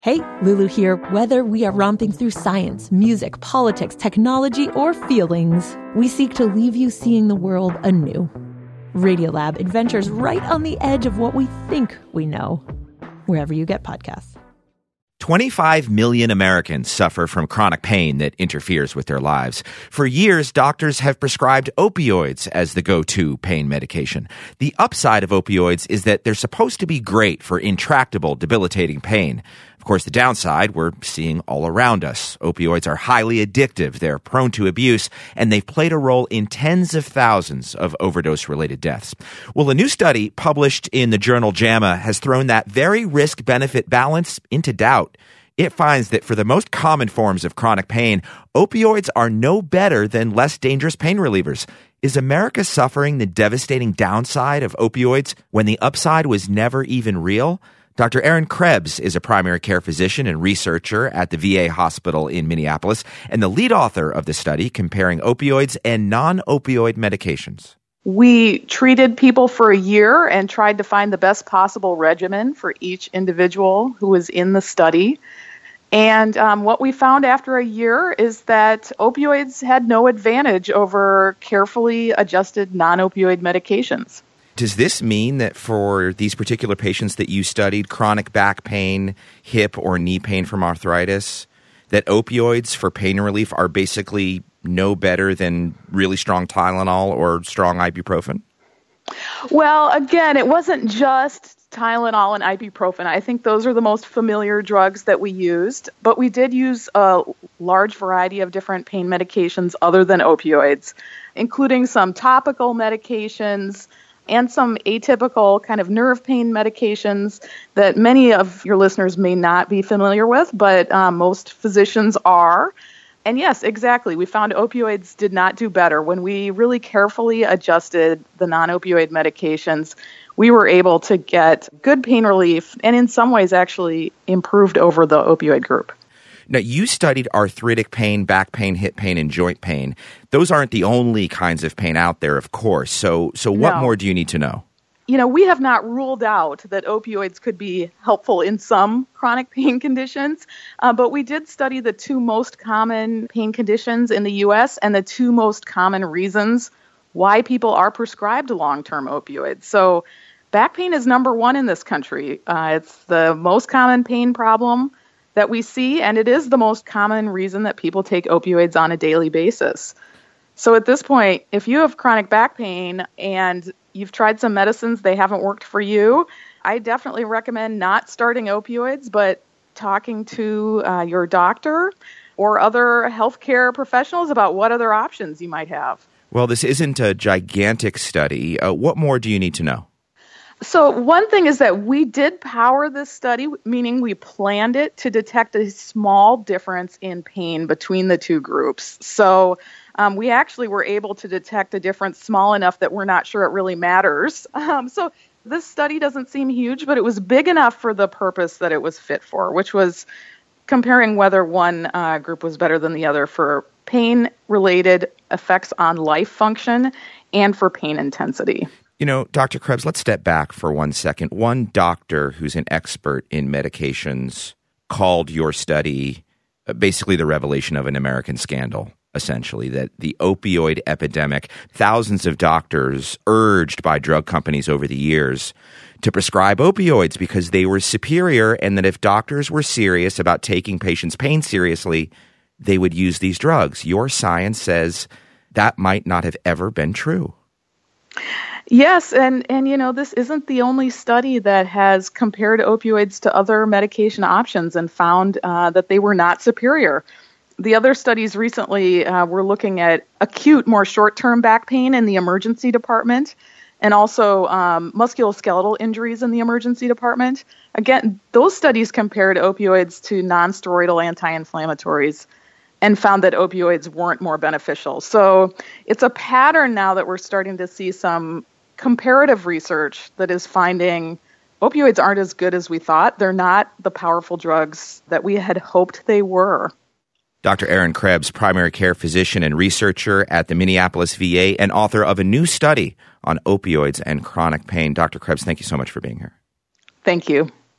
Hey, Lulu here. Whether we are romping through science, music, politics, technology, or feelings, we seek to leave you seeing the world anew. Radiolab adventures right on the edge of what we think we know, wherever you get podcasts. 25 million Americans suffer from chronic pain that interferes with their lives. For years, doctors have prescribed opioids as the go-to pain medication. The upside of opioids is that they're supposed to be great for intractable, debilitating pain. Of course, the downside we're seeing all around us. Opioids are highly addictive, they're prone to abuse, and they've played a role in tens of thousands of overdose-related deaths. Well, a new study published in the journal JAMA has thrown that very risk-benefit balance into doubt. It finds that for the most common forms of chronic pain, opioids are no better than less dangerous pain relievers. Is America suffering the devastating downside of opioids when the upside was never even real? Dr. Aaron Krebs is a primary care physician and researcher at the VA hospital in Minneapolis and the lead author of the study comparing opioids and non-opioid medications. We treated people for a year and tried to find the best possible regimen for each individual who was in the study. And what we found after a year is that opioids had no advantage over carefully adjusted non-opioid medications. Does this mean that for these particular patients that you studied, chronic back pain, hip or knee pain from arthritis, that opioids for pain relief are basically no better than really strong Tylenol or strong ibuprofen? Well, again, it wasn't just Tylenol and ibuprofen. I think those are the most familiar drugs that we used, but we did use a large variety of different pain medications other than opioids, including some topical medications and some atypical kind of nerve pain medications that many of your listeners may not be familiar with, but most physicians are. And yes, exactly. We found opioids did not do better. When we really carefully adjusted the non-opioid medications, we were able to get good pain relief and in some ways actually improved over the opioid group. Now, you studied arthritic pain, back pain, hip pain, and joint pain. Those aren't the only kinds of pain out there, of course. So what more do you need to know? You know, we have not ruled out that opioids could be helpful in some chronic pain conditions, but we did study the two most common pain conditions in the U.S. and the two most common reasons why people are prescribed long-term opioids. So back pain is number one in this country. It's the most common pain problem that we see, and it is the most common reason that people take opioids on a daily basis. So at this point, if you have chronic back pain and you've tried some medicines, they haven't worked for you, I definitely recommend not starting opioids, but talking to your doctor or other healthcare professionals about what other options you might have. Well, this isn't a gigantic study. What more do you need to know? So one thing is that we did power this study, meaning we planned it to detect a small difference in pain between the two groups. So we actually were able to detect a difference small enough that we're not sure it really matters. So this study doesn't seem huge, but it was big enough for the purpose that it was fit for, which was comparing whether one group was better than the other for pain-related effects on life function and for pain intensity. You know, Dr. Krebs, let's step back for 1 second. One doctor who's an expert in medications called your study basically the revelation of an American scandal, essentially, that the opioid epidemic, thousands of doctors urged by drug companies over the years to prescribe opioids because they were superior, and that if doctors were serious about taking patients' pain seriously, they would use these drugs. Your science says that might not have ever been true. Yes, and you know, this isn't the only study that has compared opioids to other medication options and found that they were not superior. The other studies recently were looking at acute, more short-term back pain in the emergency department and also musculoskeletal injuries in the emergency department. Again, those studies compared opioids to non-steroidal anti-inflammatories and found that opioids weren't more beneficial. So it's a pattern now that we're starting to see some comparative research that is finding opioids aren't as good as we thought. They're not the powerful drugs that we had hoped they were. Dr. Aaron Krebs, primary care physician and researcher at the Minneapolis VA and author of a new study on opioids and chronic pain. Dr. Krebs, thank you so much for being here. Thank you.